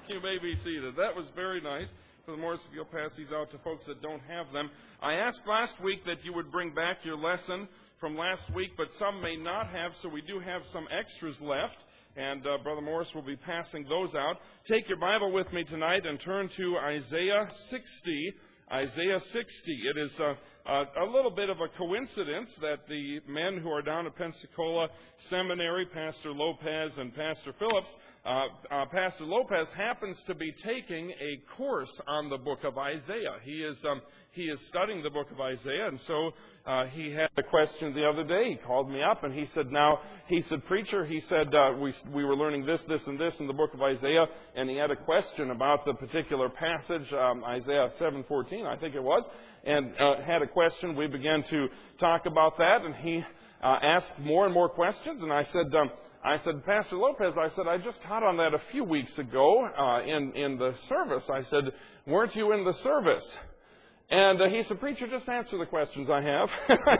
You may be seated. That was very nice. Brother Morris, if you'll pass these out to folks that don't have them. I asked last week that you would bring back your lesson from last week, but some may not have, so we do have some extras left, and Brother Morris will be passing those out. Take your Bible with me tonight and turn to Isaiah 60. Isaiah 60. It is a little bit of a coincidence that the men who are down at Pensacola Seminary, Pastor Lopez and Pastor Phillips, Pastor Lopez happens to be taking a course on the book of Isaiah. He is studying the book of Isaiah, and so he had a question the other day. He called me up and he said, preacher, he said, we were learning this, and this in the book of Isaiah, and he had a question about the particular passage, Isaiah 7:14, I think it was, and had a question. We began to talk about that, and he asked more and more questions, and I said, Pastor Lopez, I said, I just taught on that a few weeks ago in the service. I said, weren't you in the service? And he said, preacher, just answer the questions I have. I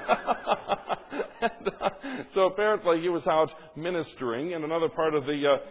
said, so apparently he was out ministering in another part of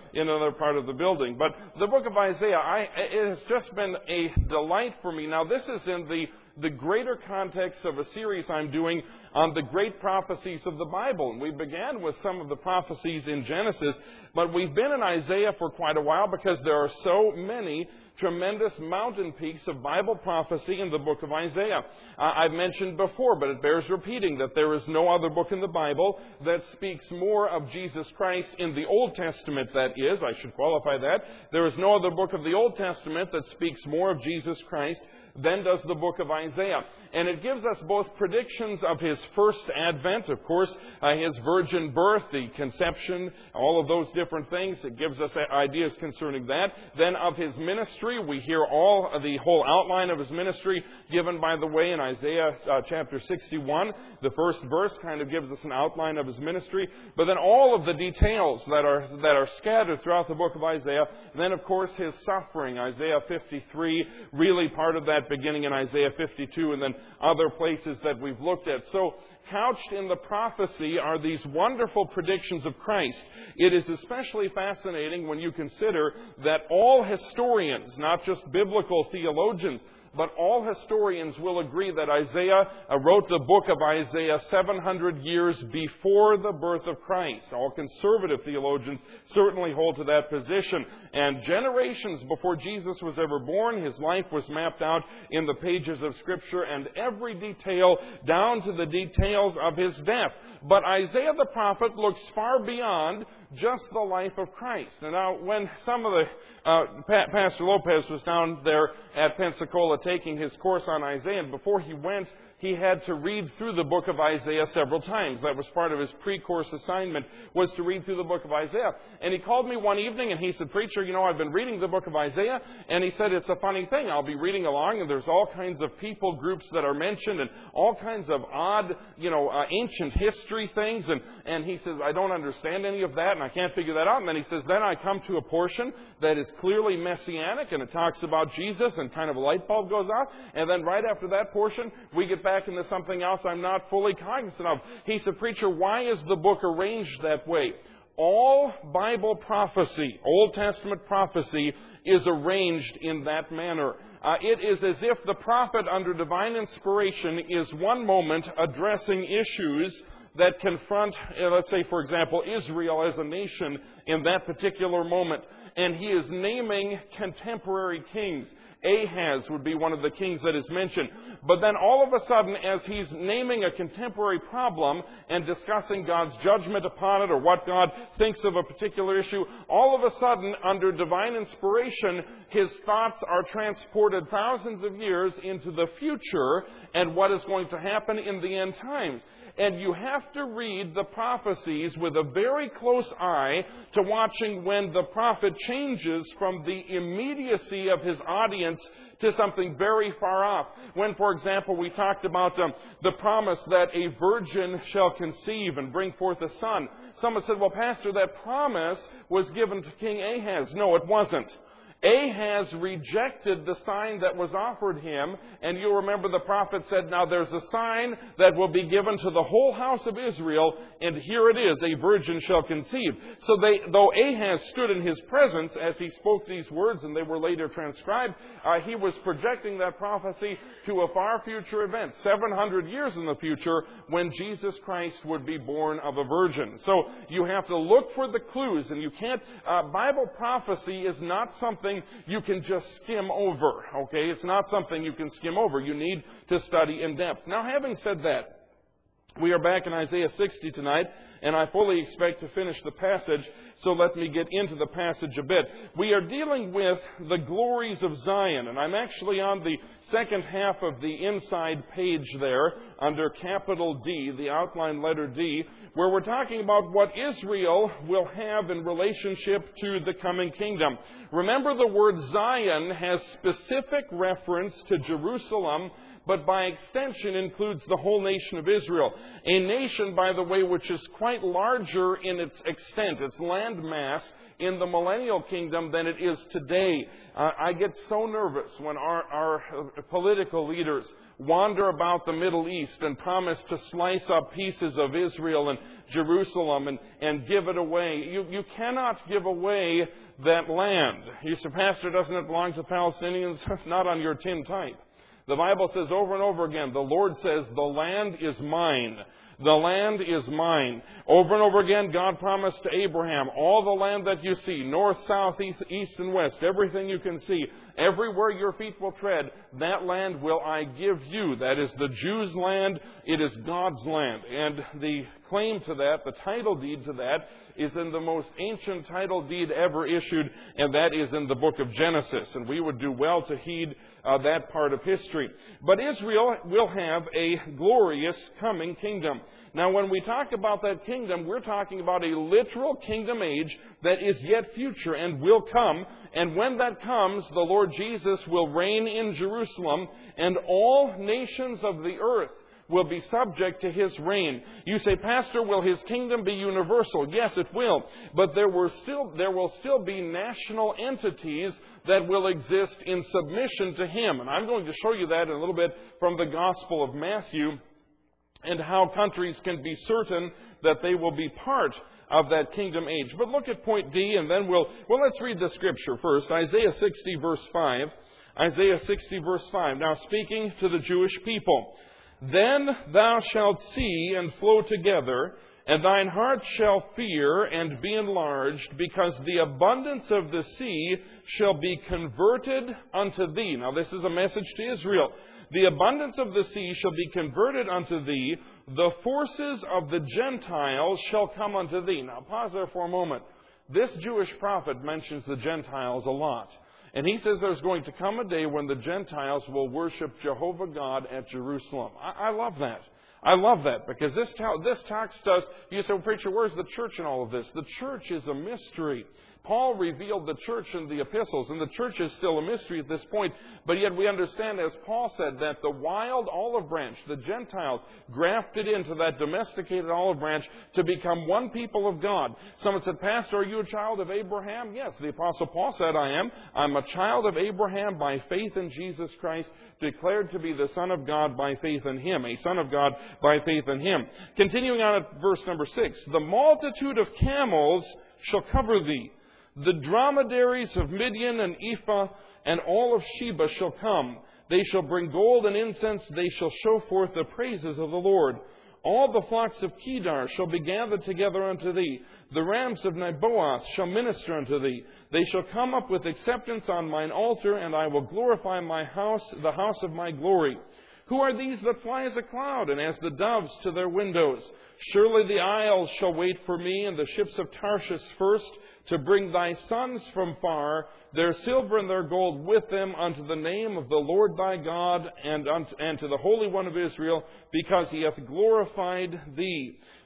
the building. But the book of Isaiah, it has just been a delight for me. Now, this is in the greater context of a series I'm doing on the great prophecies of the Bible. And we began with some of the prophecies in Genesis, but we've been in Isaiah for quite a while because there are so many tremendous mountain peaks of Bible prophecy in the book of Isaiah. I've mentioned before, but it bears repeating, that there is no other book in the Bible that speaks more of Jesus Christ in the Old Testament, that is. I should qualify that. There is no other book of the Old Testament that speaks more of Jesus Christ than does the book of Isaiah. And it gives us both predictions of His first advent, of course, His virgin birth, the conception, all of those different things. It gives us ideas concerning that. Then of His ministry, we hear the whole outline of His ministry given, by the way, in Isaiah chapter 61. The first verse kind of gives us an outline of His ministry. But then all of the details that are scattered throughout the book of Isaiah. And then, of course, His suffering, Isaiah 53, really part of that beginning in Isaiah 52, and then other places that we've looked at. So, couched in the prophecy are these wonderful predictions of Christ. It is especially fascinating when you consider that all historians, not just biblical theologians, but all historians will agree that Isaiah wrote the book of Isaiah 700 years before the birth of Christ. All conservative theologians certainly hold to that position. And generations before Jesus was ever born, His life was mapped out in the pages of Scripture, and every detail down to the details of His death. But Isaiah the prophet looks far beyond just the life of Christ. And now, when some of Pastor Lopez was down there at Pensacola taking his course on Isaiah, and before he went, he had to read through the book of Isaiah several times. That was part of his pre-course assignment, was to read through the book of Isaiah. And he called me one evening and he said, preacher, I've been reading the book of Isaiah, and he said, it's a funny thing. I'll be reading along and there's all kinds of people groups that are mentioned and all kinds of odd, ancient history things. And he says, I don't understand any of that and I can't figure that out. And then he says, then I come to a portion that is clearly messianic and it talks about Jesus, and kind of a light bulb goes out. And then right after that portion, we get back into something else I'm not fully cognizant of. He said, preacher, why is the book arranged that way? All Bible prophecy, Old Testament prophecy, is arranged in that manner. It is as if the prophet, under divine inspiration, is one moment addressing issues that confront, let's say, for example, Israel as a nation in that particular moment. And he is naming contemporary kings. Ahaz would be one of the kings that is mentioned. But then all of a sudden, as he's naming a contemporary problem and discussing God's judgment upon it, or what God thinks of a particular issue, all of a sudden, under divine inspiration, his thoughts are transported thousands of years into the future and what is going to happen in the end times. And you have to read the prophecies with a very close eye to watching when the prophet changes from the immediacy of his audience to something very far off. When, for example, we talked about the promise that a virgin shall conceive and bring forth a son. Someone said, well, Pastor, that promise was given to King Ahaz. No, it wasn't. Ahaz rejected the sign that was offered him, and you'll remember the prophet said, now there's a sign that will be given to the whole house of Israel, and here it is, a virgin shall conceive. So though Ahaz stood in his presence as he spoke these words, and they were later transcribed, he was projecting that prophecy to a far future event, 700 years in the future, when Jesus Christ would be born of a virgin. So you have to look for the clues, and you can't, Bible prophecy is not something you can just skim over, okay? It's not something you can skim over. You need to study in depth. Now, having said that, we are back in Isaiah 60 tonight, and I fully expect to finish the passage, so let me get into the passage a bit. We are dealing with the glories of Zion, and I'm actually on the second half of the inside page there, under capital D, the outline letter D, where we're talking about what Israel will have in relationship to the coming kingdom. Remember, the word Zion has specific reference to Jerusalem, but by extension includes the whole nation of Israel. A nation, by the way, which is quite larger in its extent, its land mass, in the millennial kingdom than it is today. I get so nervous when our political leaders wander about the Middle East and promise to slice up pieces of Israel and Jerusalem and give it away. You cannot give away that land. You say, Pastor, doesn't it belong to Palestinians? Not on your tin type. The Bible says over and over again, the Lord says, the land is mine. The land is mine. Over and over again, God promised to Abraham, all the land that you see, north, south, east, and west, everything you can see, everywhere your feet will tread, that land will I give you. That is the Jews' land. It is God's land. And the claim to that, the title deed to that, is in the most ancient title deed ever issued, and that is in the book of Genesis. And we would do well to heed that part of history. But Israel will have a glorious coming kingdom. Now, when we talk about that kingdom, we're talking about a literal kingdom age that is yet future and will come. And when that comes, the Lord Jesus will reign in Jerusalem, and all nations of the earth will be subject to His reign. You say, Pastor, will His kingdom be universal? Yes, it will. But there will still be national entities that will exist in submission to Him. And I'm going to show you that in a little bit from the Gospel of Matthew, and how countries can be certain that they will be part of that kingdom age. But look at point D, and then let's read the scripture first. Isaiah 60, verse 5. Isaiah 60, verse 5. Now, speaking to the Jewish people, then thou shalt see and flow together, and thine heart shall fear and be enlarged, because the abundance of the sea shall be converted unto thee. Now, this is a message to Israel. The abundance of the sea shall be converted unto thee. The forces of the Gentiles shall come unto thee. Now, pause there for a moment. This Jewish prophet mentions the Gentiles a lot. And he says there's going to come a day when the Gentiles will worship Jehovah God at Jerusalem. I love that. I love that, because this talks to us. You say, well, preacher, where's the church in all of this? The church is a mystery. Paul revealed the church in the epistles, and the church is still a mystery at this point. But yet we understand, as Paul said, that the wild olive branch, the Gentiles, grafted into that domesticated olive branch to become one people of God. Someone said, Pastor, are you a child of Abraham? Yes, the Apostle Paul said, I am. I'm a child of Abraham by faith in Jesus Christ, declared to be the Son of God by faith in Him, a Son of God by faith in Him. Continuing on at verse number 6, the multitude of camels shall cover thee. The dromedaries of Midian and Ephah and all of Sheba shall come. They shall bring gold and incense. They shall show forth the praises of the Lord. All the flocks of Kedar shall be gathered together unto thee. The rams of Nebaioth shall minister unto thee. They shall come up with acceptance on mine altar, and I will glorify my house, the house of my glory. Who are these that fly as a cloud, and as the doves to their windows? Surely the isles shall wait for me, and the ships of Tarshish first, to bring thy sons from far, their silver and their gold with them, unto the name of the Lord thy God, and to the Holy One of Israel, because He hath glorified thee.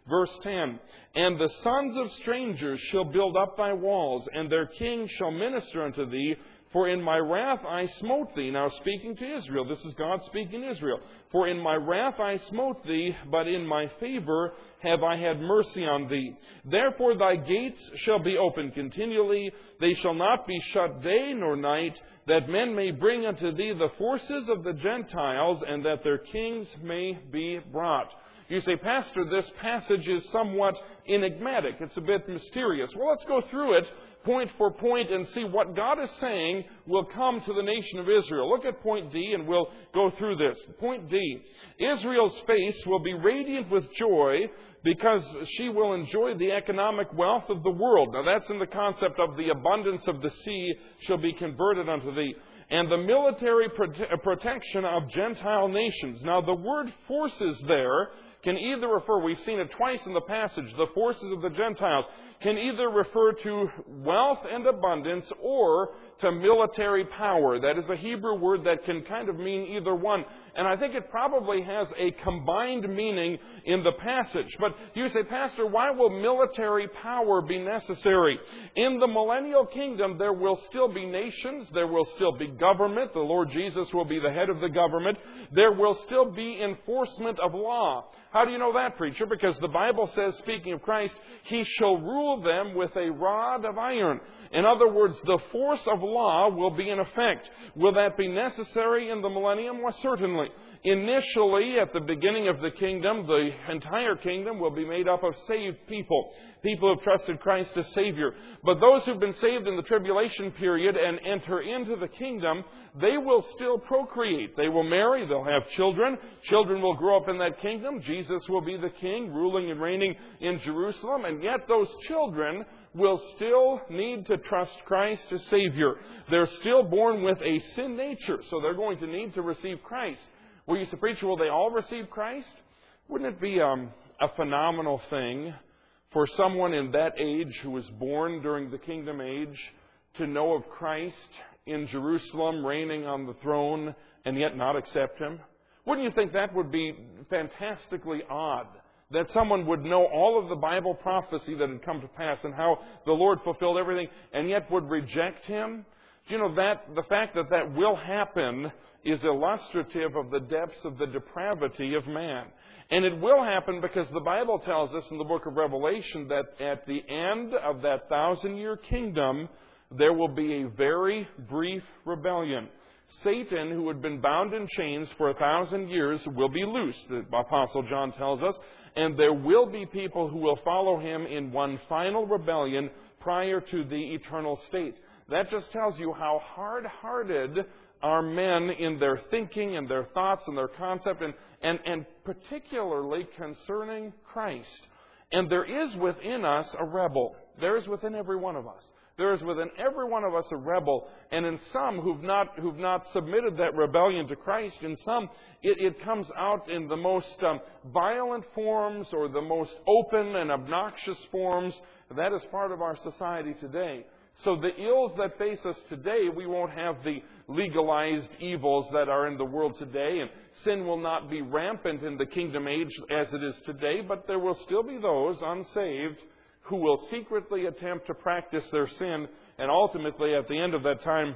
Verse 10, and the sons of strangers shall build up thy walls, and their kings shall minister unto thee. For in my wrath I smote thee. Now speaking to Israel. This is God speaking to Israel. For in my wrath I smote thee, but in my favor have I had mercy on thee. Therefore thy gates shall be open continually. They shall not be shut day nor night, that men may bring unto thee the forces of the Gentiles, and that their kings may be brought. You say, Pastor, this passage is somewhat enigmatic. It's a bit mysterious. Well, let's go through it point for point and see what God is saying will come to the nation of Israel. Look at point D and we'll go through this. Point D, Israel's face will be radiant with joy because she will enjoy the economic wealth of the world. Now that's in the concept of the abundance of the sea shall be converted unto thee. And the military protection of Gentile nations. Now the word forces there can either refer, we've seen it twice in the passage, the forces of the Gentiles, can either refer to wealth and abundance or to military power. That is a Hebrew word that can kind of mean either one. And I think it probably has a combined meaning in the passage. But you say, Pastor, why will military power be necessary? In the millennial kingdom, there will still be nations. There will still be government. The Lord Jesus will be the head of the government. There will still be enforcement of law. How do you know that, preacher? Because the Bible says, speaking of Christ, He shall rule them with a rod of iron. In other words, the force of law will be in effect. Will that be necessary in the millennium? Well, certainly. Initially, at the beginning of the kingdom, the entire kingdom will be made up of saved people. People who have trusted Christ as Savior. But those who've been saved in the tribulation period and enter into the kingdom, they will still procreate. They will marry. They'll have children. Children will grow up in that kingdom. Jesus will be the king, ruling and reigning in Jerusalem. And yet those children will still need to trust Christ as Savior. They're still born with a sin nature, so they're going to need to receive Christ. Well, you say, preacher, will they all receive Christ? Wouldn't it be a phenomenal thing for someone in that age who was born during the kingdom age to know of Christ in Jerusalem reigning on the throne and yet not accept Him? Wouldn't you think that would be fantastically odd? That someone would know all of the Bible prophecy that had come to pass and how the Lord fulfilled everything and yet would reject Him? Do you know that the fact that that will happen is illustrative of the depths of the depravity of man. And it will happen because the Bible tells us in the book of Revelation that at the end of that 1,000-year kingdom, there will be a very brief rebellion. Satan, who had been bound in chains for 1,000 years, will be loosed, the Apostle John tells us, and there will be people who will follow him in one final rebellion prior to the eternal state. That just tells you how hard-hearted are men in their thinking and their thoughts and their concept, and particularly concerning Christ. And there is within us a rebel. There is within every one of us. There is within every one of us a rebel, and in some who've not submitted that rebellion to Christ, in some it comes out in the most violent forms or the most open and obnoxious forms. That is part of our society today. So the ills that face us today, we won't have the legalized evils that are in the world today, and sin will not be rampant in the kingdom age as it is today, but there will still be those unsaved who will secretly attempt to practice their sin, and ultimately, at the end of that time,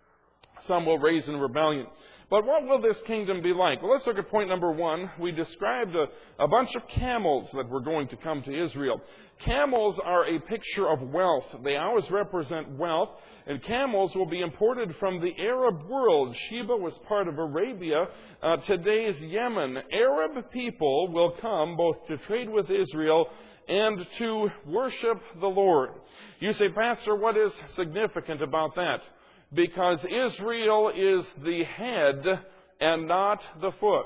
some will raise in rebellion. But what will this kingdom be like? Well, let's look at point number 1. We described a bunch of camels that were going to come to Israel. Camels are a picture of wealth. They always represent wealth, and camels will be imported from the Arab world. Sheba was part of Arabia, today's Yemen. Arab people will come both to trade with Israel and to worship the Lord. You say, Pastor, what is significant about that? Because Israel is the head and not the foot.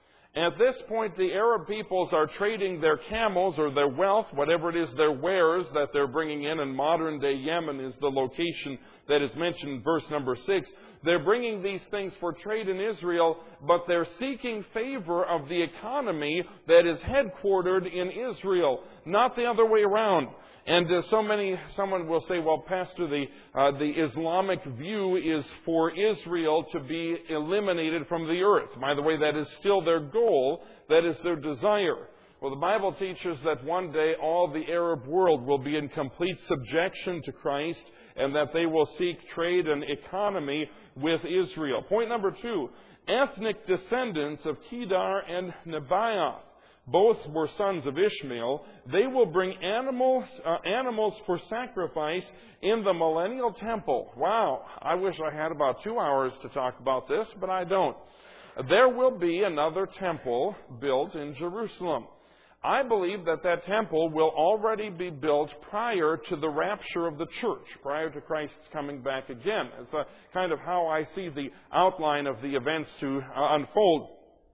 At this point, the Arab peoples are trading their camels or their wealth, whatever it is, their wares that they're bringing in, and modern-day Yemen is the location that is mentioned in verse number 6. They're bringing these things for trade in Israel, but they're seeking favor of the economy that is headquartered in Israel, not the other way around. And someone will say, well, Pastor, the Islamic view is for Israel to be eliminated from the earth. By the way, that is still their goal. That is their desire. Well, the Bible teaches that one day all the Arab world will be in complete subjection to Christ and that they will seek trade and economy with Israel. Point number 2, ethnic descendants of Kedar and Nebaioth. Both were sons of Ishmael. They will bring animals for sacrifice in the millennial temple. Wow, I wish I had about 2 hours to talk about this, but I don't. There will be another temple built in Jerusalem. I believe that that temple will already be built prior to the rapture of the church, prior to Christ's coming back again. It's kind of how I see the outline of the events to unfold.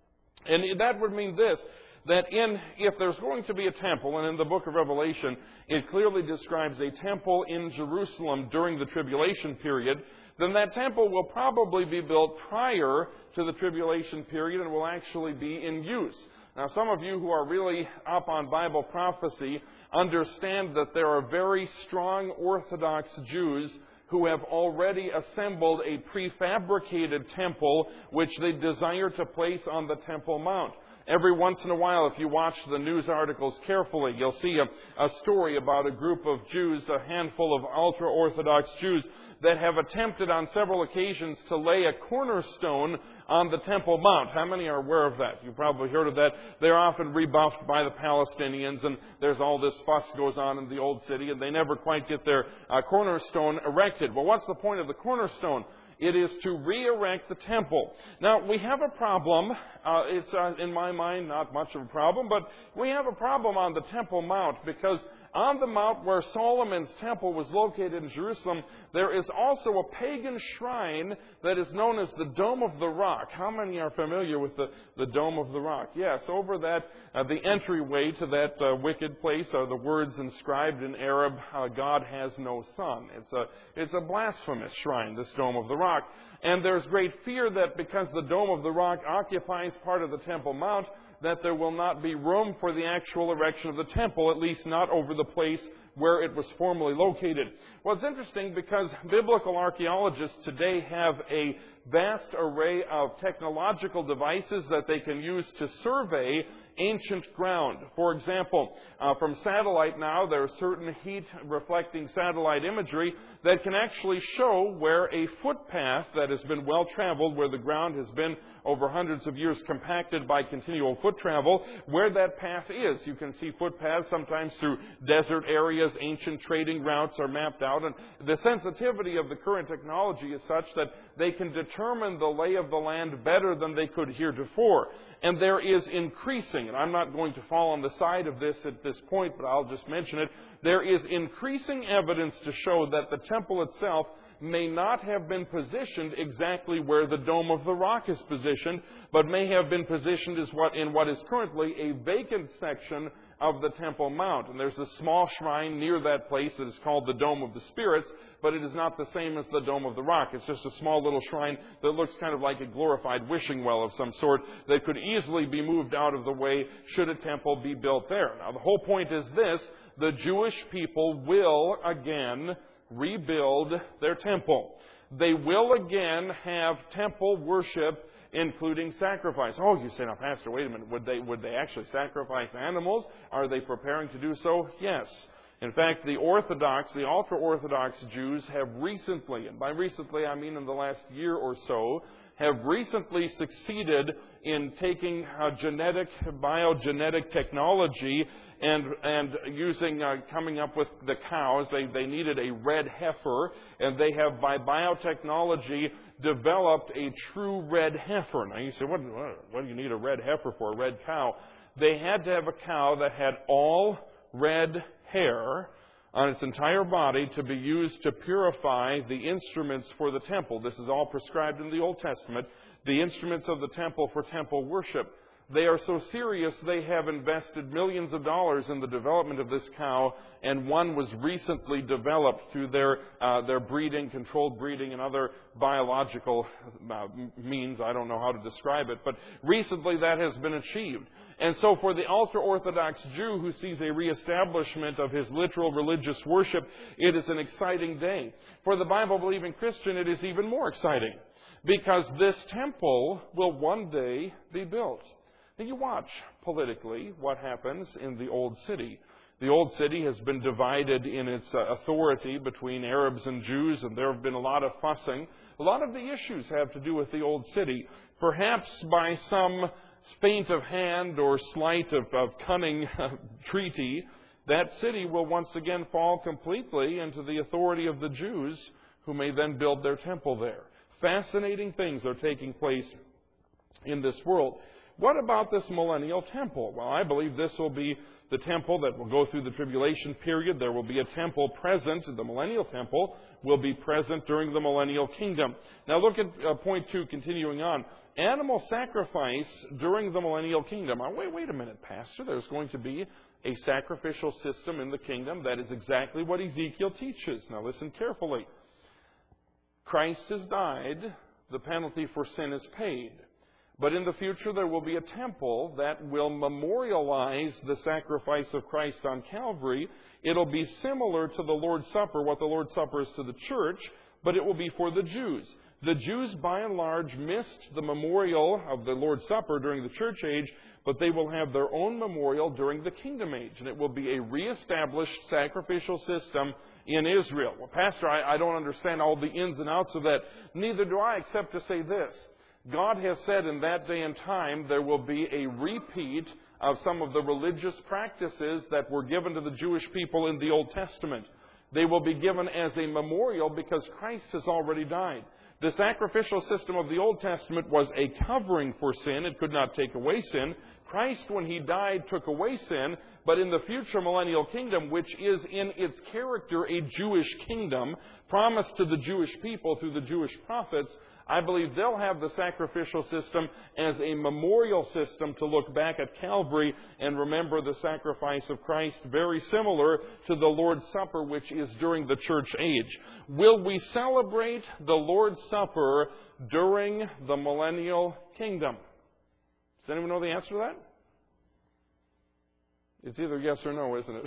And that would mean this, that if there's going to be a temple, and in the book of Revelation, it clearly describes a temple in Jerusalem during the tribulation period, then that temple will probably be built prior to the tribulation period and will actually be in use. Now, some of you who are really up on Bible prophecy understand that there are very strong Orthodox Jews who have already assembled a prefabricated temple which they desire to place on the Temple Mount. Every once in a while, if you watch the news articles carefully, you'll see a story about a group of Jews, a handful of ultra-Orthodox Jews, that have attempted on several occasions to lay a cornerstone on the Temple Mount. How many are aware of that? You've probably heard of that. They're often rebuffed by the Palestinians, and there's all this fuss goes on in the old city, and they never quite get their cornerstone erected. Well, what's the point of the cornerstone? It is to re-erect the temple. Now, we have a problem. It's, in my mind, not much of a problem, but we have a problem on the Temple Mount because on the mount where Solomon's temple was located in Jerusalem, there is also a pagan shrine that is known as the Dome of the Rock. How many are familiar with the Dome of the Rock? Yes, over that, the entryway to that wicked place are the words inscribed in Arab, God has no son. It's a blasphemous shrine, this Dome of the Rock. And there's great fear that because the Dome of the Rock occupies part of the Temple Mount, that there will not be room for the actual erection of the temple, at least not over the place where it was formerly located. Well, it's interesting because biblical archaeologists today have a vast array of technological devices that they can use to survey ancient ground. For example, from satellite now, there are certain heat-reflecting satellite imagery that can actually show where a footpath that has been well-traveled, where the ground has been over hundreds of years compacted by continual foot travel, where that path is. You can see footpaths sometimes through desert areas. Ancient trading routes are mapped out. And the sensitivity of the current technology is such that they can determine the lay of the land better than they could heretofore. And there is increasing, and I'm not going to fall on the side of this at this point, but I'll just mention it, there is increasing evidence to show that the temple itself may not have been positioned exactly where the Dome of the Rock is positioned, but may have been positioned as in what is currently a vacant section of the Temple Mount. And there's a small shrine near that place that is called the Dome of the Spirits, but it is not the same as the Dome of the Rock. It's just a small little shrine that looks kind of like a glorified wishing well of some sort that could easily be moved out of the way should a temple be built there. Now, the whole point is this: the Jewish people will again rebuild their temple. They will again have temple worship, including sacrifice. Oh, you say, now, Pastor, wait a minute. Would they actually sacrifice animals? Are they preparing to do so? Yes. In fact, the ultra-Orthodox Jews have recently, and by recently I mean in the last year or so, have recently succeeded in taking biogenetic technology and using, coming up with the cows. They needed a red heifer, and they have, by biotechnology, developed a true red heifer. Now you say, what do you need a red heifer for, a red cow? They had to have a cow that had all red hair on its entire body to be used to purify the instruments for the temple. This is all prescribed in the Old Testament. The instruments of the temple for temple worship. They are so serious they have invested millions of dollars in the development of this cow, and one was recently developed through their breeding, controlled breeding, and other biological means. I don't know how to describe it, but recently that has been achieved. And so for the ultra-Orthodox Jew who sees a reestablishment of his literal religious worship, it is an exciting day. For the Bible-believing Christian, it is even more exciting, because this temple will one day be built. Now you watch politically what happens in the Old City. The Old City has been divided in its authority between Arabs and Jews, and there have been a lot of fussing. A lot of the issues have to do with the Old City. Perhaps by some feint of hand or sleight of cunning treaty, that city will once again fall completely into the authority of the Jews, who may then build their temple there. Fascinating things are taking place in this world. What about this millennial temple? Well, I believe this will be the temple that will go through the tribulation period. There will be a temple present. The millennial temple will be present during the millennial kingdom. Now look at point 2, continuing on. Animal sacrifice during the millennial kingdom. Wait a minute, Pastor. There's going to be a sacrificial system in the kingdom. That is exactly what Ezekiel teaches. Now listen carefully. Christ has died. The penalty for sin is paid. But in the future there will be a temple that will memorialize the sacrifice of Christ on Calvary. It'll be similar to the Lord's Supper, what the Lord's Supper is to the church, but it will be for the Jews. The Jews, by and large, missed the memorial of the Lord's Supper during the church age, but they will have their own memorial during the kingdom age, and it will be a reestablished sacrificial system in Israel. Well, Pastor, I don't understand all the ins and outs of that. Neither do I, except to say this. God has said in that day and time there will be a repeat of some of the religious practices that were given to the Jewish people in the Old Testament. They will be given as a memorial because Christ has already died. The sacrificial system of the Old Testament was a covering for sin. It could not take away sin. Christ, when He died, took away sin. But in the future millennial kingdom, which is in its character a Jewish kingdom, promised to the Jewish people through the Jewish prophets, I believe they'll have the sacrificial system as a memorial system to look back at Calvary and remember the sacrifice of Christ, very similar to the Lord's Supper, which is during the church age. Will we celebrate the Lord's Supper during the millennial kingdom? Does anyone know the answer to that? It's either yes or no, isn't it?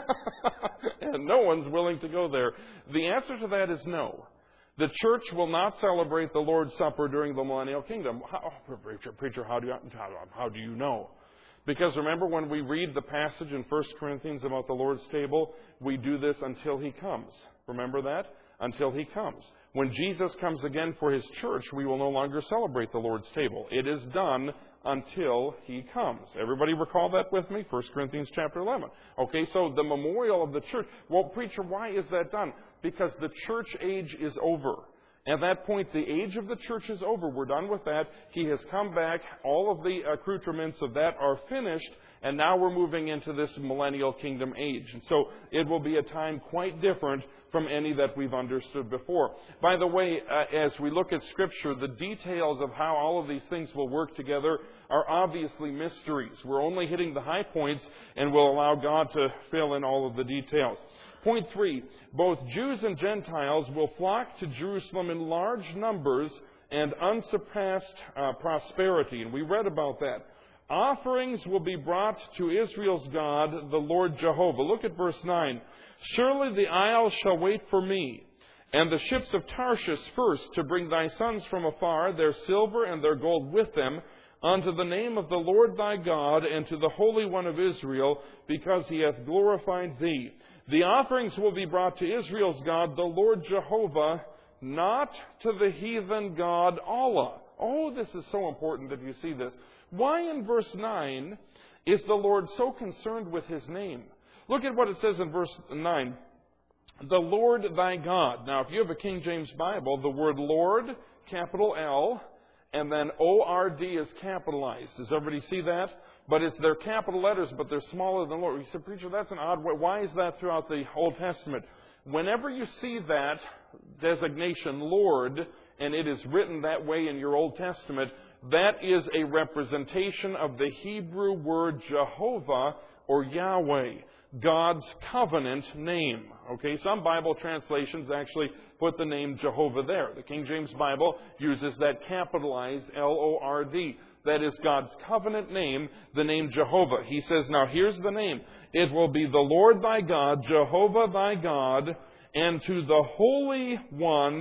And no one's willing to go there. The answer to that is no. The church will not celebrate the Lord's Supper during the millennial kingdom. Preacher, how do you know? Because remember when we read the passage in 1 Corinthians about the Lord's table, we do this until He comes. Remember that? Until He comes. When Jesus comes again for His church, we will no longer celebrate the Lord's table. It is done until He comes. Everybody recall that with me? 1 Corinthians chapter 11. Okay, so the memorial of the church. Well, preacher, why is that done? Because the church age is over. At that point, the age of the church is over. We're done with that. He has come back. All of the accoutrements of that are finished. And now we're moving into this millennial kingdom age. And so it will be a time quite different from any that we've understood before. By the way, as we look at Scripture, the details of how all of these things will work together are obviously mysteries. We're only hitting the high points, and we'll allow God to fill in all of the details. Point 3, both Jews and Gentiles will flock to Jerusalem in large numbers and unsurpassed prosperity. And we read about that. Offerings will be brought to Israel's God, the Lord Jehovah. Look at verse 9. Surely the isles shall wait for me, and the ships of Tarshish first, to bring thy sons from afar, their silver and their gold with them, unto the name of the Lord thy God, and to the Holy One of Israel, because He hath glorified thee. The offerings will be brought to Israel's God, the Lord Jehovah, not to the heathen god Allah. Oh, this is so important that you see this. Why in verse 9 is the Lord so concerned with His name? Look at what it says in verse 9. The Lord thy God. Now, if you have a King James Bible, the word Lord, capital L, and then O-R-D is capitalized. Does everybody see that? But they're capital letters, but they're smaller than Lord. You said, preacher, that's an odd way. Why is that throughout the Old Testament? Whenever you see that designation, Lord, and it is written that way in your Old Testament, that is a representation of the Hebrew word Jehovah or Yahweh, God's covenant name. Okay, some Bible translations actually put the name Jehovah there. The King James Bible uses that capitalized L-O-R-D. That is God's covenant name, the name Jehovah. He says, now here's the name. It will be the Lord thy God, Jehovah thy God, and to the Holy One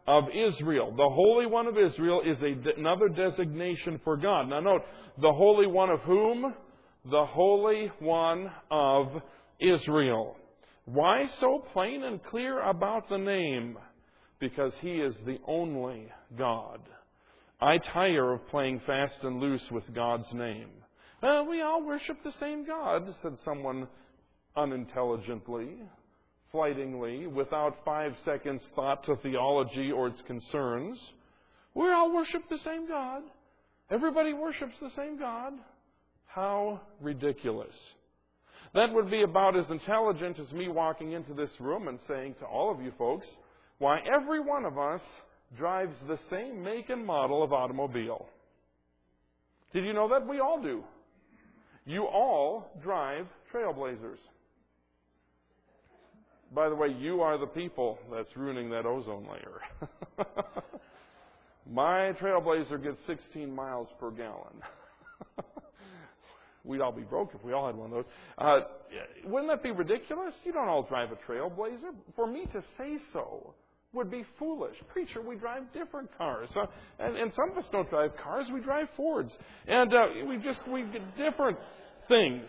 of Israel. The Holy One of Israel is another designation for God. Now note, the Holy One of whom? The Holy One of Israel. Why so plain and clear about the name? Because He is the only God. I tire of playing fast and loose with God's name. Well, we all worship the same God, said someone unintelligently, flightingly, without 5 seconds thought to theology or its concerns. We all worship the same God. Everybody worships the same God. How ridiculous. That would be about as intelligent as me walking into this room and saying to all of you folks, why every one of us drives the same make and model of automobile. Did you know that? We all do. You all drive Trailblazers. By the way, you are the people that's ruining that ozone layer. My Trailblazer gets 16 miles per gallon. We'd all be broke if we all had one of those. Wouldn't that be ridiculous? You don't all drive a Trailblazer. For me to say so would be foolish. Preacher, we drive different cars. And some of us don't drive cars, we drive Fords. And we get different things.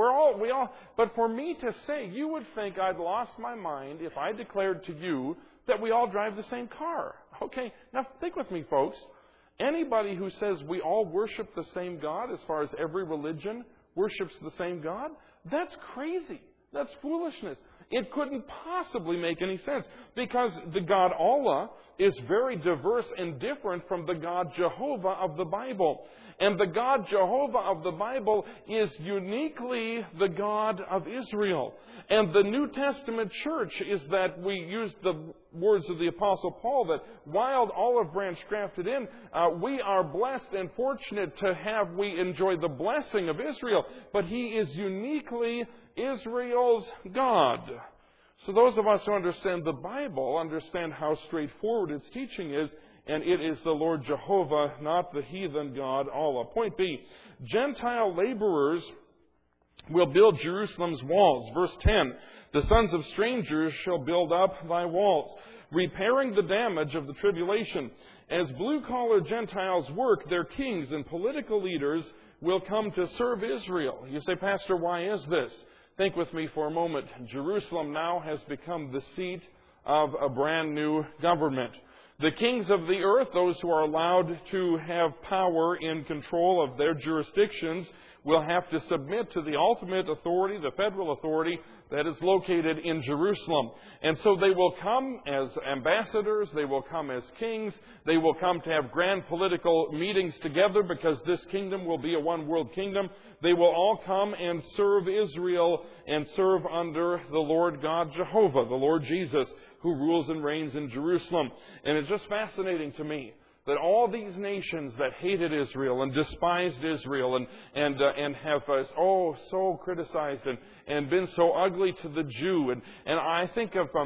But for me to say, you would think I'd lost my mind if I declared to you that we all drive the same car. Okay, now think with me, folks. Anybody who says we all worship the same God, as far as every religion worships the same God, that's crazy. That's foolishness. It couldn't possibly make any sense, because the God Allah is very diverse and different from the God Jehovah of the Bible. And the God Jehovah of the Bible is uniquely the God of Israel. And the New Testament church is that we use the words of the Apostle Paul, that wild olive branch grafted in, we are blessed and fortunate to we enjoy the blessing of Israel. But He is uniquely Israel's God. So those of us who understand the Bible understand how straightforward its teaching is, and it is the Lord Jehovah, not the heathen God Allah. Point B, Gentile laborers will build Jerusalem's walls. Verse 10, the sons of strangers shall build up thy walls, repairing the damage of the tribulation. As blue-collar Gentiles work, their kings and political leaders will come to serve Israel. You say, Pastor, why is this? Think with me for a moment. Jerusalem now has become the seat of a brand new government. The kings of the earth, those who are allowed to have power in control of their jurisdictions, will have to submit to the ultimate authority, the federal authority, that is located in Jerusalem. And so they will come as ambassadors, they will come as kings, they will come to have grand political meetings together, because this kingdom will be a one world kingdom. They will all come and serve Israel and serve under the Lord God Jehovah, the Lord Jesus, who rules and reigns in Jerusalem. And it's just fascinating to me that all these nations that hated Israel and despised Israel and have so criticized and been so ugly to the Jew, and I think of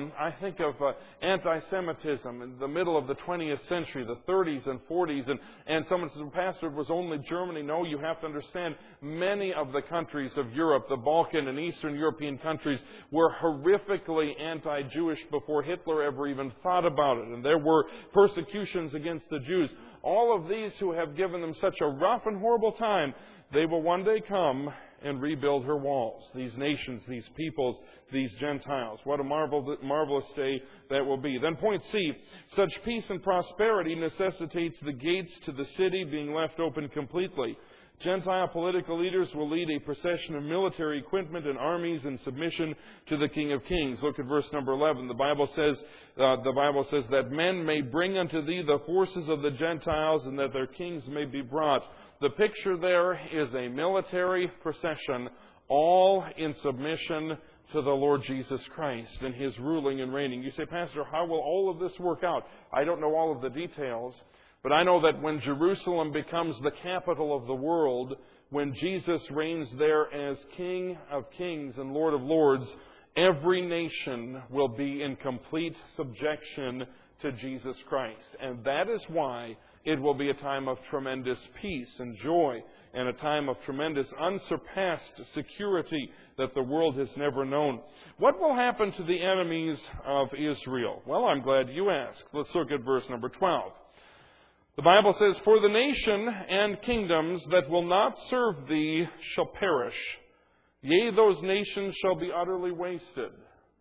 anti-Semitism in the middle of the 20th century, the 30s and 40s, and someone says, Pastor, it was only Germany. No, you have to understand, many of the countries of Europe, the Balkan and Eastern European countries, were horrifically anti-Jewish before Hitler ever even thought about it, and there were persecutions against the Jews. All of these who have given them such a rough and horrible time, they will one day come and rebuild her walls. These nations, these peoples, these Gentiles. What a marvelous day that will be. Then point C, such peace and prosperity necessitates the gates to the city being left open completely. Gentile political leaders will lead a procession of military equipment and armies in submission to the King of Kings. Look at verse number 11. The Bible says that men may bring unto thee the forces of the Gentiles, and that their kings may be brought. The picture there is a military procession, all in submission to the Lord Jesus Christ and His ruling and reigning. You say, Pastor, how will all of this work out? I don't know all of the details. But I know that when Jerusalem becomes the capital of the world, when Jesus reigns there as King of Kings and Lord of Lords, every nation will be in complete subjection to Jesus Christ. And that is why it will be a time of tremendous peace and joy and a time of tremendous unsurpassed security that the world has never known. What will happen to the enemies of Israel? Well, I'm glad you asked. Let's look at verse number 12. The Bible says, "For the nation and kingdoms that will not serve thee shall perish. Yea, those nations shall be utterly wasted."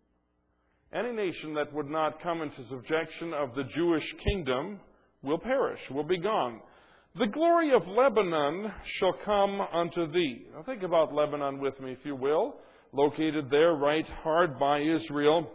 Any nation that would not come into subjection of the Jewish kingdom will perish, will be gone. "The glory of Lebanon shall come unto thee." Now think about Lebanon with me, if you will. Located there right hard by Israel,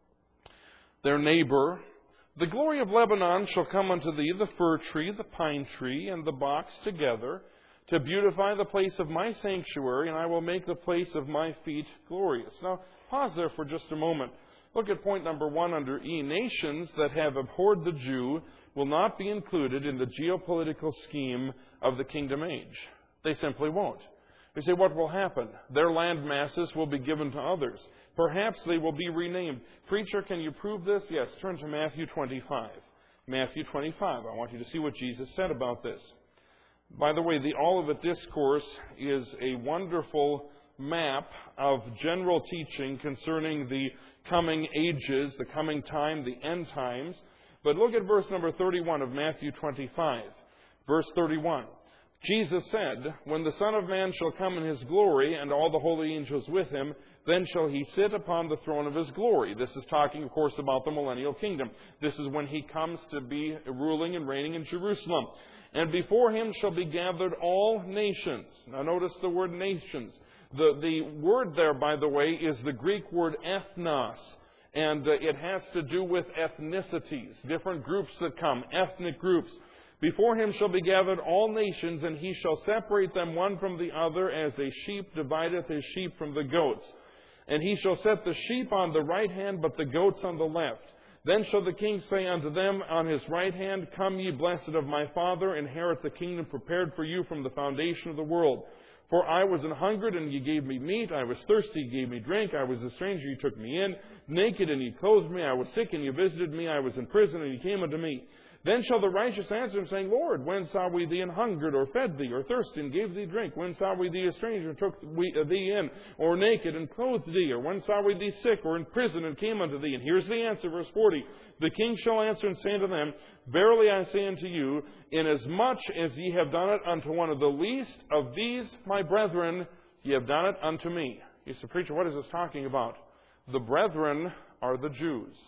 their neighbor. "The glory of Lebanon shall come unto thee, the fir tree, the pine tree, and the box together, to beautify the place of my sanctuary, and I will make the place of my feet glorious." Now, pause there for just a moment. Look at point number 1 under E. Nations that have abhorred the Jew will not be included in the geopolitical scheme of the kingdom age. They simply won't. You say, what will happen? Their land masses will be given to others. Perhaps they will be renamed. Preacher, can you prove this? Yes, turn to Matthew 25. Matthew 25. I want you to see what Jesus said about this. By the way, the Olivet Discourse is a wonderful map of general teaching concerning the coming ages, the coming time, the end times. But look at verse number 31 of Matthew 25. Verse 31. Jesus said, "When the Son of Man shall come in his glory, and all the holy angels with him, then shall he sit upon the throne of his glory." This is talking, of course, about the millennial kingdom. This is when he comes to be ruling and reigning in Jerusalem. "And before him shall be gathered all nations." Now notice the word nations. The word there, by the way, is the Greek word ethnos. And it has to do with ethnicities, different groups that come, ethnic groups. "Before him shall be gathered all nations, and he shall separate them one from the other, as a sheep divideth his sheep from the goats. And he shall set the sheep on the right hand, but the goats on the left. Then shall the king say unto them on his right hand, Come ye, blessed of my Father, inherit the kingdom prepared for you from the foundation of the world. For I was an hungered, and ye gave me meat. I was thirsty, ye gave me drink. I was a stranger, ye took me in. Naked, and ye clothed me. I was sick, and ye visited me. I was in prison, and ye came unto me. Then shall the righteous answer him, saying, Lord, when saw we thee an hungered, or fed thee, or thirsty, and gave thee drink? When saw we thee a stranger, and took thee in, or naked, and clothed thee? Or when saw we thee sick, or in prison, and came unto thee? And here's the answer, verse 40. The king shall answer and say unto them, Verily I say unto you, inasmuch as ye have done it unto one of the least of these my brethren, ye have done it unto me. You say, Preacher, what is this talking about? The brethren are the Jews.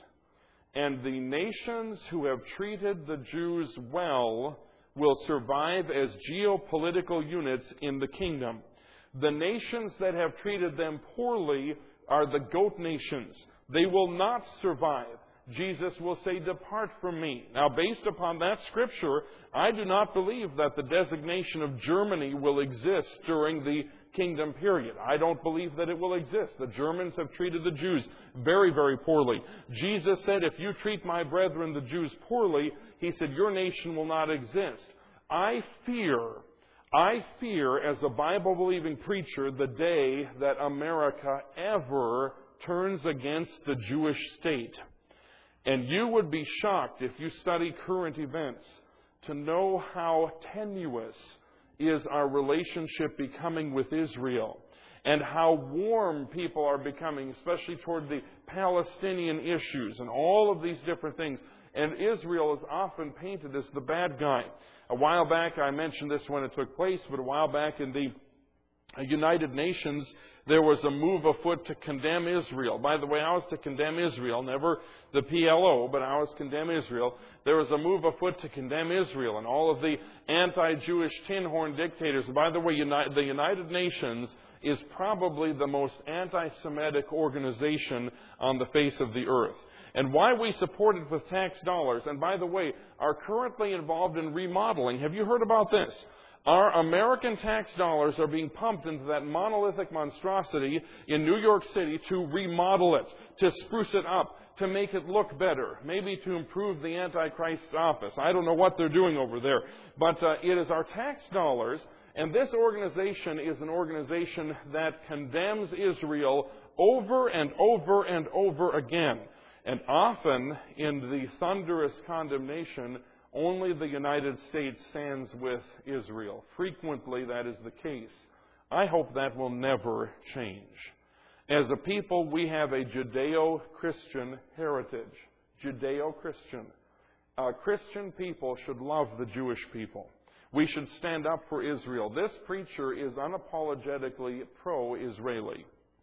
And the nations who have treated the Jews well will survive as geopolitical units in the kingdom. The nations that have treated them poorly are the goat nations. They will not survive. Jesus will say, Depart from me. Now, based upon that scripture, I do not believe that the designation of Germany will exist during the kingdom period. I don't believe that it will exist. The Germans have treated the Jews very, very poorly. Jesus said, if you treat my brethren, the Jews, poorly, he said, your nation will not exist. I fear as a Bible-believing preacher the day that America ever turns against the Jewish state. And you would be shocked if you study current events to know how tenuous is our relationship becoming with Israel, and how warm people are becoming, especially toward the Palestinian issues and all of these different things. And Israel is often painted as the bad guy. A while back, I mentioned this when it took place, but a while back in the United Nations, there was a move afoot to condemn Israel. By the way, I was to condemn Israel, never the PLO, but I was to condemn Israel. There was a move afoot to condemn Israel and all of the anti-Jewish tin horn dictators. By the way, the United Nations is probably the most anti-Semitic organization on the face of the earth. And why we support it with tax dollars, and by the way, are currently involved in remodeling. Have you heard about this? Our American tax dollars are being pumped into that monolithic monstrosity in New York City to remodel it, to spruce it up, to make it look better, maybe to improve the Antichrist's office. I don't know what they're doing over there, but it is our tax dollars, and this organization is an organization that condemns Israel over and over and over again. And often in the thunderous condemnation, only the United States stands with Israel. Frequently that is the case. I hope that will never change. As a people, we have a Judeo-Christian heritage. Judeo-Christian. Christian people should love the Jewish people. We should stand up for Israel. This preacher is unapologetically pro-Israeli.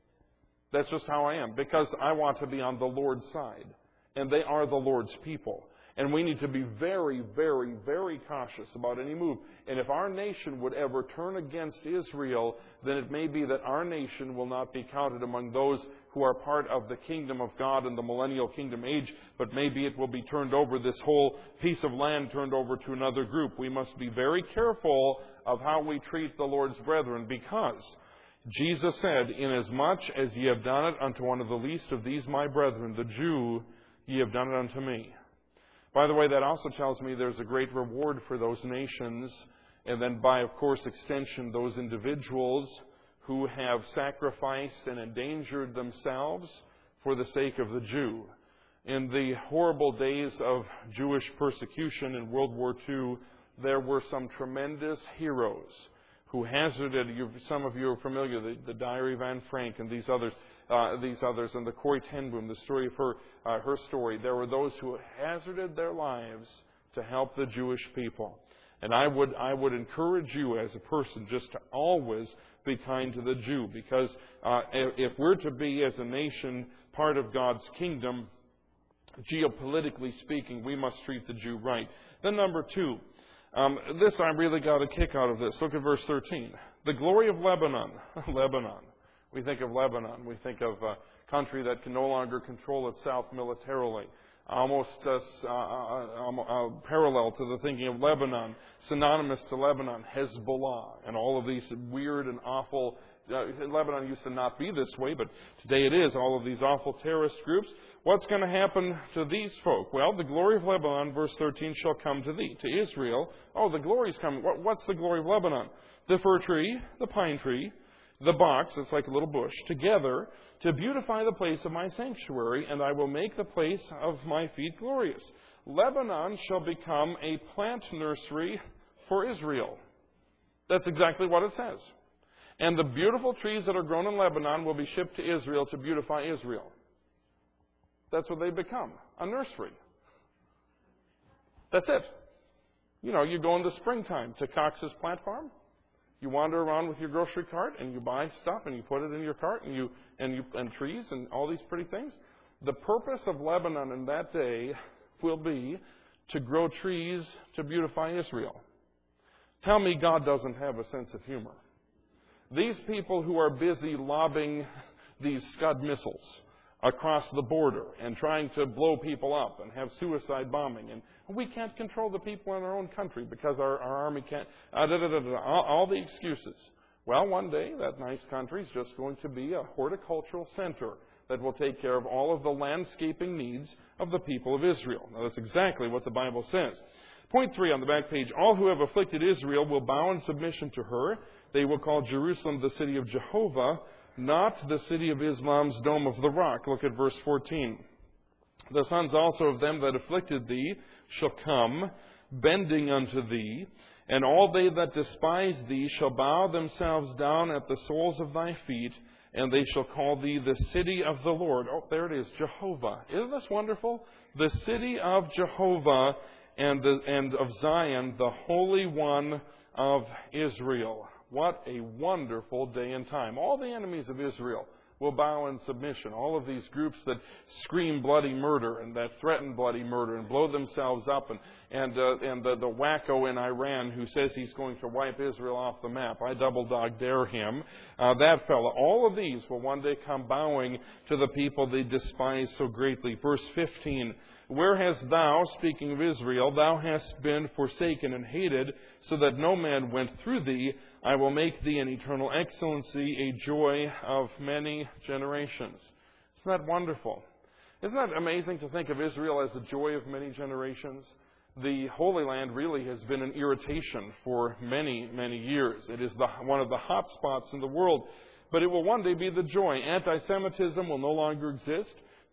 That's just how I am, because I want to be on the Lord's side. And they are the Lord's people. And we need to be very, very, very cautious about any move. And if our nation would ever turn against Israel, then it may be that our nation will not be counted among those who are part of the kingdom of God in the millennial kingdom age, but maybe it will be turned over, this whole piece of land turned over to another group. We must be very careful of how we treat the Lord's brethren, because Jesus said, "Inasmuch as ye have done it unto one of the least of these my brethren, the Jew, ye have done it unto me." By the way, that also tells me there's a great reward for those nations, and then by, of course, extension, those individuals who have sacrificed and endangered themselves for the sake of the Jew. In the horrible days of Jewish persecution in World War II, there were some tremendous heroes who hazarded, some of you are familiar, the Diary of Anne Frank and these others, and the Corrie ten Boom, the story of her story. There were those who hazarded their lives to help the Jewish people. And I would encourage you as a person just to always be kind to the Jew, because if we're to be, as a nation, part of God's kingdom, geopolitically speaking, we must treat the Jew right. Then number 2, this I really got a kick out of this. Look at verse 13. The glory of Lebanon. Lebanon. We think of Lebanon. We think of a country that can no longer control itself militarily. Almost parallel to the thinking of Lebanon, synonymous to Lebanon, Hezbollah, and all of these weird and awful. Lebanon used to not be this way, but today it is. All of these awful terrorist groups. What's going to happen to these folk? Well, the glory of Lebanon, verse 13, shall come to thee, to Israel. Oh, the glory's coming. What's the glory of Lebanon? The fir tree, the pine tree, the box, it's like a little bush, together to beautify the place of my sanctuary, and I will make the place of my feet glorious. Lebanon shall become a plant nursery for Israel. That's exactly what it says. And the beautiful trees that are grown in Lebanon will be shipped to Israel to beautify Israel. That's what they become, a nursery. That's it. You know, you go in the springtime to Cox's Plant Farm. You wander around with your grocery cart and you buy stuff and you put it in your cart and trees and all these pretty things. The purpose of Lebanon in that day will be to grow trees to beautify Israel. Tell me God doesn't have a sense of humor. These people who are busy lobbing these Scud missiles across the border and trying to blow people up and have suicide bombing, and we can't control the people in our own country because our army can't, all the excuses. Well, one day that nice country is just going to be a horticultural center that will take care of all of the landscaping needs of the people of Israel. Now, that's exactly what the Bible says. Point 3 on the back page, all who have afflicted Israel will bow in submission to her. They will call Jerusalem the city of Jehovah, not the city of Islam's dome of the rock. Look at verse 14. The sons also of them that afflicted thee shall come, bending unto thee, and all they that despise thee shall bow themselves down at the soles of thy feet, and they shall call thee the city of the Lord. Oh, there it is, Jehovah. Isn't this wonderful? The city of Jehovah and of Zion, the Holy One of Israel. What a wonderful day and time. All the enemies of Israel will bow in submission. All of these groups that scream bloody murder and that threaten bloody murder and blow themselves up, and the wacko in Iran who says he's going to wipe Israel off the map. I double dog dare him. That fellow. All of these will one day come bowing to the people they despise so greatly. Verse 15. Where hast thou, speaking of Israel, thou hast been forsaken and hated, so that no man went through thee. I will make thee an eternal excellency, a joy of many generations. Isn't that wonderful? Isn't that amazing to think of Israel as a joy of many generations? The Holy Land really has been an irritation for many, many years. It is one of the hot spots in the world, but it will one day be the joy. Anti-Semitism will no longer exist.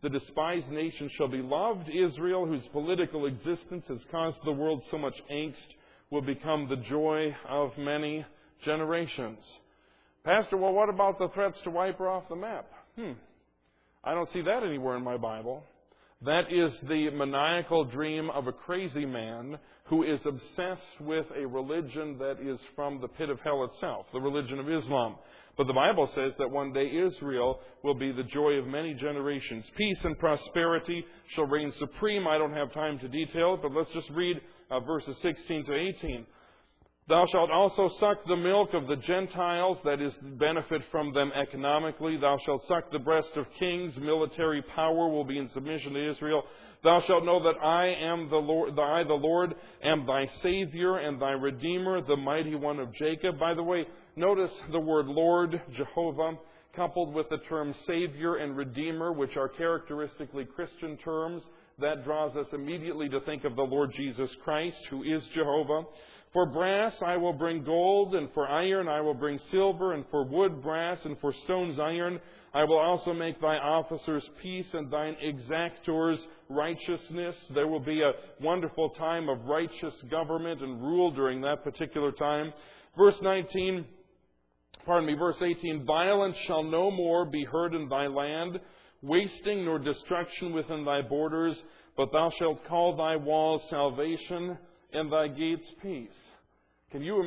The despised nation shall be loved. Israel, whose political existence has caused the world so much angst, will become the joy of many generations. Pastor, well, what about the threats to wipe her off the map? I don't see that anywhere in my Bible. That is the maniacal dream of a crazy man who is obsessed with a religion that is from the pit of hell itself, the religion of Islam. But the Bible says that one day Israel will be the joy of many generations. Peace and prosperity shall reign supreme. I don't have time to detail it, but let's just read verses 16 to 18. Thou shalt also suck the milk of the Gentiles, that is, benefit from them economically. Thou shalt suck the breast of kings. Military power will be in submission to Israel. Thou shalt know that I am the Lord, am thy Savior and thy Redeemer, the mighty one of Jacob. By the way, notice the word Lord, Jehovah, coupled with the term Savior and Redeemer, which are characteristically Christian terms. That draws us immediately to think of the Lord Jesus Christ, who is Jehovah. For brass I will bring gold, and for iron I will bring silver, and for wood brass, and for stones iron. I will also make thy officers peace, and thine exactors righteousness. There will be a wonderful time of righteous government and rule during that particular time. Verse 18, violence shall no more be heard in thy land, wasting nor destruction within thy borders, but thou shalt call thy walls salvation, and thy gates peace. Can you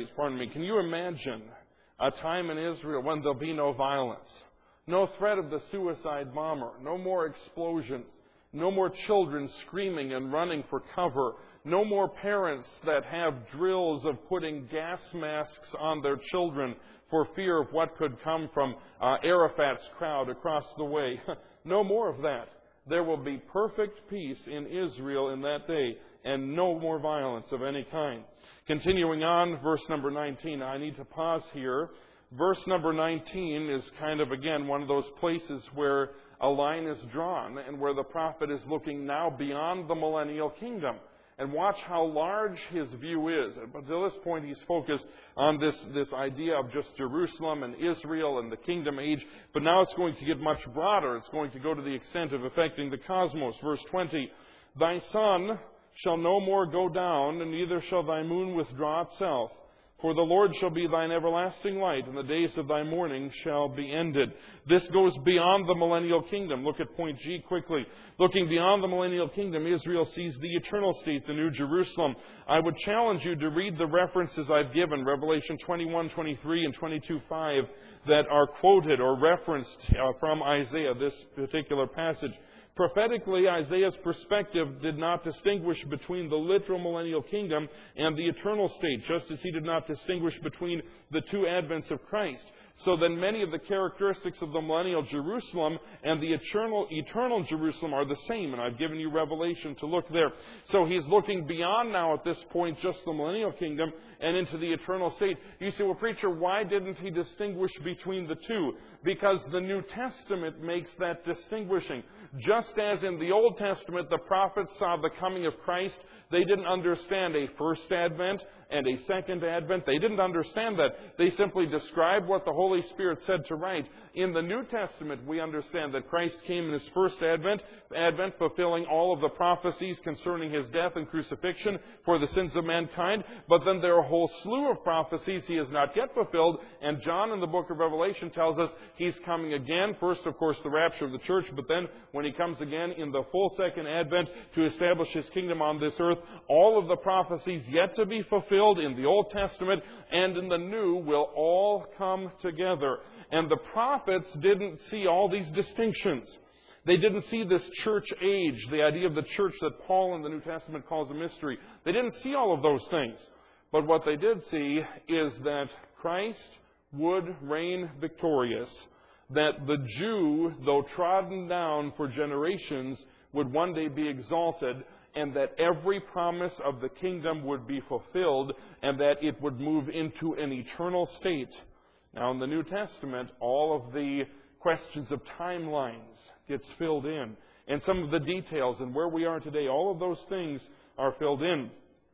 imagine a time in Israel when there'll be no violence, no threat of the suicide bomber, no more explosions, no more children screaming and running for cover, no more parents that have drills of putting gas masks on their children for fear of what could come from Arafat's crowd across the way. No more of that. There will be perfect peace in Israel in that day, and no more violence of any kind. Continuing on, verse number 19. I need to pause here. Verse number 19 is kind of, again, one of those places where a line is drawn and where the prophet is looking now beyond the millennial kingdom. And watch how large his view is. But to this point, he's focused on this idea of just Jerusalem and Israel and the kingdom age. But now it's going to get much broader. It's going to go to the extent of affecting the cosmos. Verse 20, thy sun shall no more go down, and neither shall thy moon withdraw itself. For the Lord shall be thine everlasting light, and the days of thy mourning shall be ended. This goes beyond the millennial kingdom. Look at point G quickly. Looking beyond the millennial kingdom, Israel sees the eternal state, the New Jerusalem. I would challenge you to read the references I've given, Revelation 21:23 and 22:5, that are quoted or referenced from Isaiah, this particular passage. Prophetically, Isaiah's perspective did not distinguish between the literal millennial kingdom and the eternal state, just as he did not distinguish between the two advents of Christ. So then many of the characteristics of the millennial Jerusalem and the eternal Jerusalem are the same, and I've given you Revelation to look there. So he's looking beyond now at this point just the millennial kingdom and into the eternal state. You say, well, preacher, why didn't he distinguish between the two? Because the New Testament makes that distinguishing. Just as in the Old Testament the prophets saw the coming of Christ, they didn't understand a first advent and a second advent. They didn't understand that. They simply described what the Holy Spirit said to write. In the New Testament, we understand that Christ came in his first advent fulfilling all of the prophecies concerning his death and crucifixion for the sins of mankind. But then there are a whole slew of prophecies he has not yet fulfilled. And John in the book of Revelation tells us he's coming again. First, of course, the rapture of the church, but then when he comes again in the full second advent to establish his kingdom on this earth, all of the prophecies yet to be fulfilled in the Old Testament and in the New will all come together. And the prophets didn't see all these distinctions. They didn't see this church age, the idea of the church that Paul in the New Testament calls a mystery. They didn't see all of those things. But what they did see is that Christ would reign victorious, that the Jew, though trodden down for generations, would one day be exalted, and that every promise of the kingdom would be fulfilled, and that it would move into an eternal state. Now, in the New Testament, all of the questions of timelines gets filled in, and some of the details and where we are today, all of those things are filled in.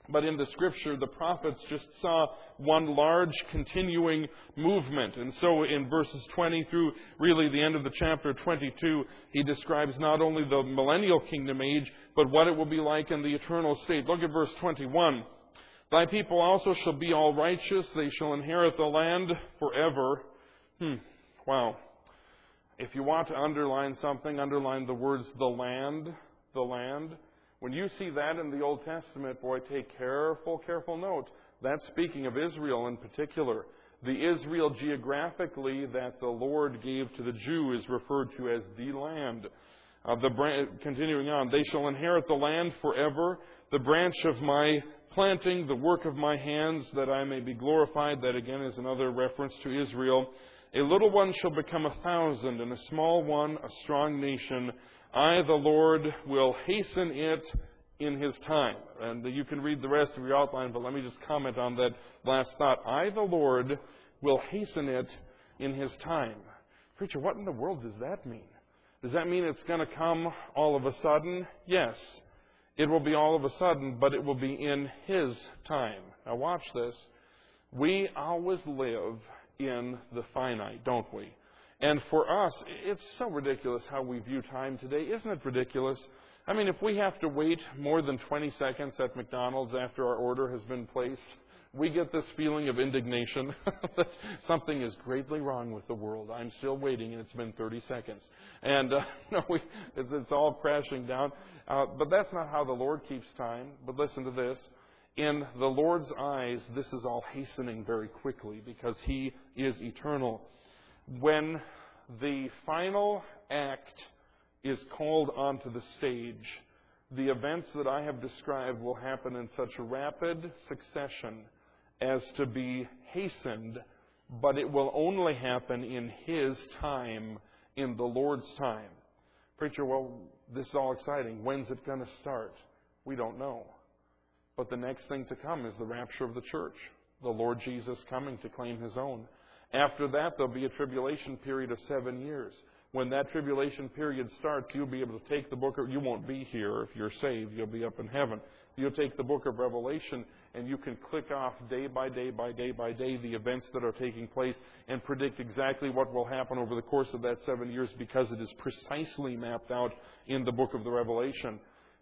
But in the Scripture, the prophets just saw one large continuing movement. And so in verses 20 through really the end of the chapter 22, he describes not only the millennial kingdom age, but what it will be like in the eternal state. Look at verse 21. Thy people also shall be all righteous. They shall inherit the land forever. Wow. If you want to underline something, underline the words the land, the land. When you see that in the Old Testament, boy, take careful note. That's speaking of Israel in particular. The Israel geographically that the Lord gave to the Jew is referred to as the land. Continuing on, they shall inherit the land forever, the branch of my planting, the work of my hands, that I may be glorified. That again is another reference to Israel. A little one shall become 1,000, and a small one a strong nation. I, the Lord, will hasten it in His time. And you can read the rest of your outline, but let me just comment on that last thought. I, the Lord, will hasten it in His time. Preacher, what in the world does that mean? Does that mean it's going to come all of a sudden? Yes, it will be all of a sudden, but it will be in His time. Now watch this. We always live in the finite, don't we? And for us, it's so ridiculous how we view time today. Isn't it ridiculous? I mean, if we have to wait more than 20 seconds at McDonald's after our order has been placed, we get this feeling of indignation that something is greatly wrong with the world. I'm still waiting, and it's been 30 seconds. And it's all crashing down. But that's not how the Lord keeps time. But listen to this. In the Lord's eyes, this is all hastening very quickly because He is eternal. When the final act is called onto the stage, the events that I have described will happen in such rapid succession as to be hastened, but it will only happen in His time, in the Lord's time. Preacher, well, this is all exciting. When's it going to start? We don't know. But the next thing to come is the rapture of the church, the Lord Jesus coming to claim His own. After that, there'll be a tribulation period of 7 years. When that tribulation period starts, you'll be able to take the book, you won't be here if you're saved, you'll be up in heaven. You'll take the book of Revelation and you can click off day by day by day by day the events that are taking place and predict exactly what will happen over the course of that 7 years because it is precisely mapped out in the book of the Revelation.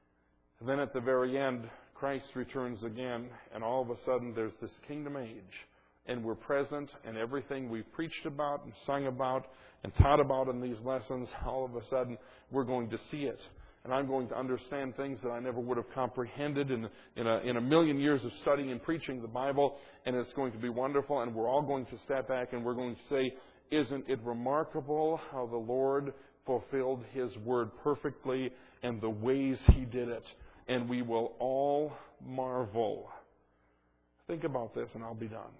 And then at the very end, Christ returns again, and all of a sudden there's this kingdom age. And we're present, and everything we've preached about and sung about and taught about in these lessons, all of a sudden we're going to see it. And I'm going to understand things that I never would have comprehended in a million years of studying and preaching the Bible. And it's going to be wonderful, and we're all going to step back and we're going to say, isn't it remarkable how the Lord fulfilled His word perfectly and the ways He did it? And we will all marvel. Think about this and I'll be done.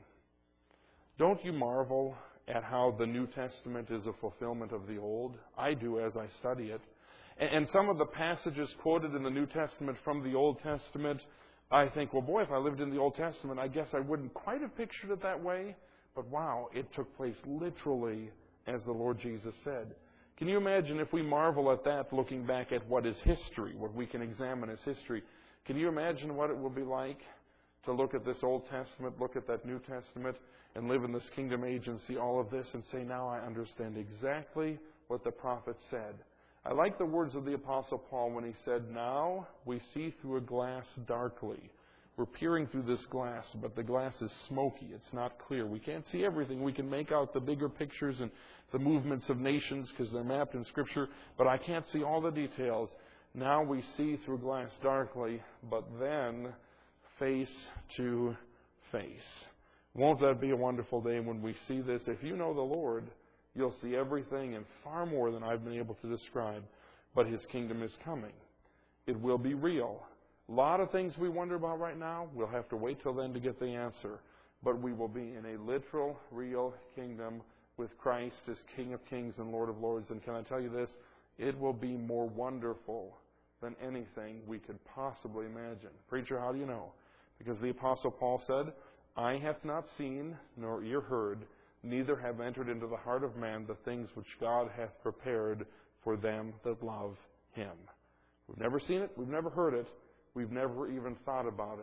Don't you marvel at how the New Testament is a fulfillment of the Old? I do as I study it. And some of the passages quoted in the New Testament from the Old Testament, I think, well, boy, if I lived in the Old Testament, I guess I wouldn't quite have pictured it that way. But wow, it took place literally as the Lord Jesus said. Can you imagine if we marvel at that, looking back at what is history, what we can examine as history? Can you imagine what it will be like to look at this Old Testament, look at that New Testament, and live in this kingdom age and see all of this and say, now I understand exactly what the prophet said. I like the words of the Apostle Paul when he said, now we see through a glass darkly. We're peering through this glass, but the glass is smoky. It's not clear. We can't see everything. We can make out the bigger pictures and the movements of nations because they're mapped in Scripture, but I can't see all the details. Now we see through glass darkly, but then face to face. Won't that be a wonderful day when we see this? If you know the Lord, you'll see everything and far more than I've been able to describe. But His kingdom is coming. It will be real. A lot of things we wonder about right now, we'll have to wait till then to get the answer. But we will be in a literal, real kingdom with Christ as King of Kings and Lord of Lords. And can I tell you this? It will be more wonderful than anything we could possibly imagine. Preacher, how do you know? Because the Apostle Paul said, eye hath not seen, nor ear heard, neither have entered into the heart of man the things which God hath prepared for them that love Him. We've never seen it. We've never heard it. We've never even thought about it.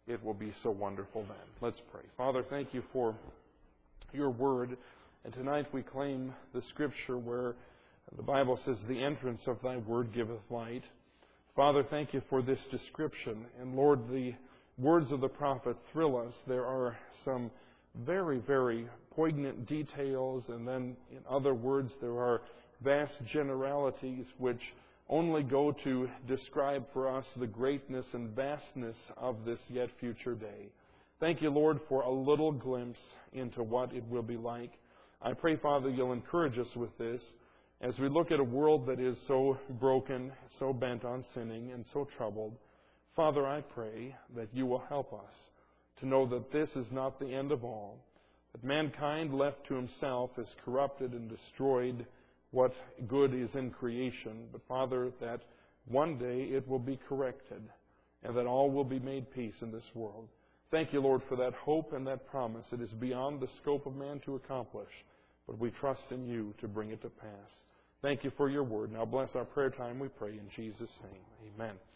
it will be so wonderful then. Let's pray. Father, thank you for your word. And tonight we claim the scripture where the Bible says, the entrance of thy word giveth light. Father, thank you for this description. And Lord, the words of the prophet thrill us. There are some very, very poignant details, and then in other words, there are vast generalities which only go to describe for us the greatness and vastness of this yet future day. Thank you, Lord, for a little glimpse into what it will be like. I pray, Father, you'll encourage us with this as we look at a world that is so broken, so bent on sinning, and so troubled. Father, I pray that you will help us to know that this is not the end of all, that mankind left to himself has corrupted and destroyed what good is in creation. But Father, that one day it will be corrected and that all will be made peace in this world. Thank you, Lord, for that hope and that promise. It is beyond the scope of man to accomplish, but we trust in you to bring it to pass. Thank you for your word. Now bless our prayer time, we pray in Jesus' name. Amen.